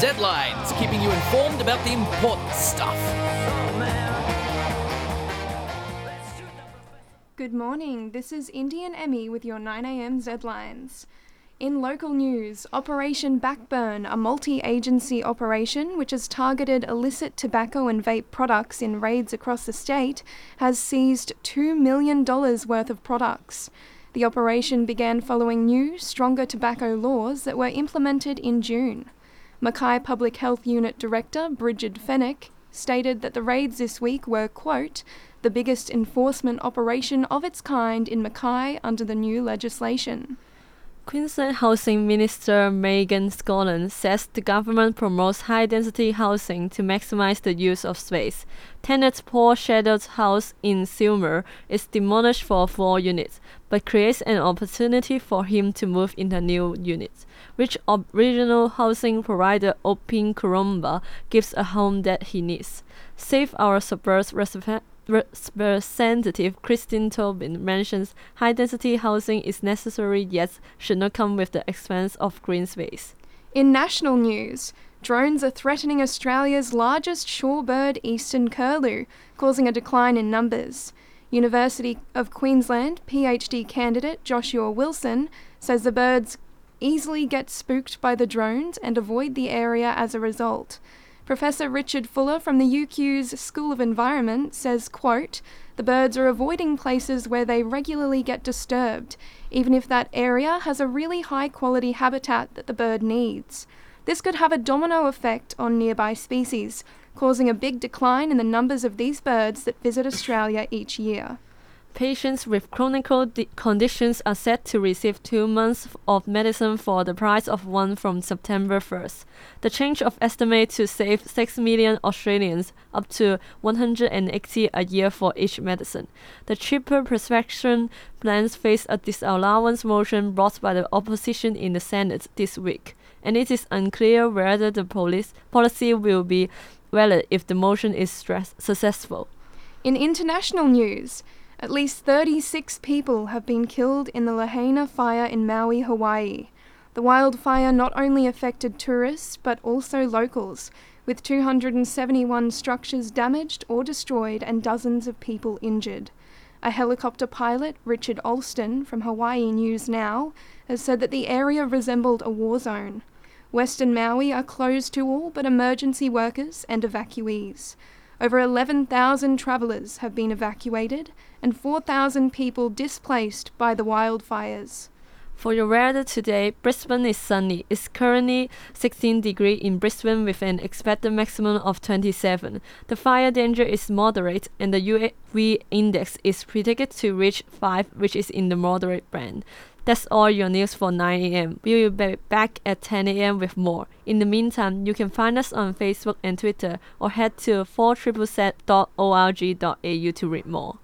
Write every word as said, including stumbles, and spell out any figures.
Z-Lines, keeping you informed about the important stuff. Good morning, this is Indian Emmy with your nine a m Z-Lines. In local news, Operation Backburn, a multi-agency operation which has targeted illicit tobacco and vape products in raids across the state, has seized two million dollars worth of products. The operation began following new, stronger tobacco laws that were implemented in June. Mackay Public Health Unit Director Bridget Fennick stated that the raids this week were, quote, the biggest enforcement operation of its kind in Mackay under the new legislation. Queensland Housing Minister Megan Scotland says the government promotes high-density housing to maximise the use of space. Tenant Paul Shadow's house in Seymour is demolished for four units, but creates an opportunity for him to move into new units, which original housing provider Opin Kurumba gives a home that he needs. Save Our Suburbs Representative Representative Christine Tobin mentions high-density housing is necessary yet should not come with the expense of green space. In national news, drones are threatening Australia's largest shorebird, eastern curlew, causing a decline in numbers. University of Queensland PhD candidate Joshua Wilson says the birds easily get spooked by the drones and avoid the area as a result. Professor Richard Fuller from the U Q's School of Environment says, quote, the birds are avoiding places where they regularly get disturbed, even if that area has a really high-quality habitat that the bird needs. This could have a domino effect on nearby species, causing a big decline in the numbers of these birds that visit Australia each year. Patients with chronic de- conditions are set to receive two months of medicine for the price of one from September first. The change of estimate to save six million Australians, up to one hundred eighty a year for each medicine. The cheaper prescription plans face a disallowance motion brought by the opposition in the Senate this week, and it is unclear whether the police policy will be valid if the motion is stress- successful. In international news, at least thirty-six people have been killed in the Lahaina fire in Maui, Hawaii. The wildfire not only affected tourists but also locals, with two hundred seventy-one structures damaged or destroyed and dozens of people injured. A helicopter pilot, Richard Alston, from Hawaii News Now, has said that the area resembled a war zone. Western Maui are closed to all but emergency workers and evacuees. Over eleven thousand travellers have been evacuated and four thousand people displaced by the wildfires. For your weather today, Brisbane is sunny. It's currently sixteen degrees in Brisbane with an expected maximum of twenty-seven. The fire danger is moderate and the U V index is predicted to reach five, which is in the moderate band. That's all your news for nine a m We will be back at ten a m with more. In the meantime, you can find us on Facebook and Twitter or head to four Z Z Z dot org dot a u to read more.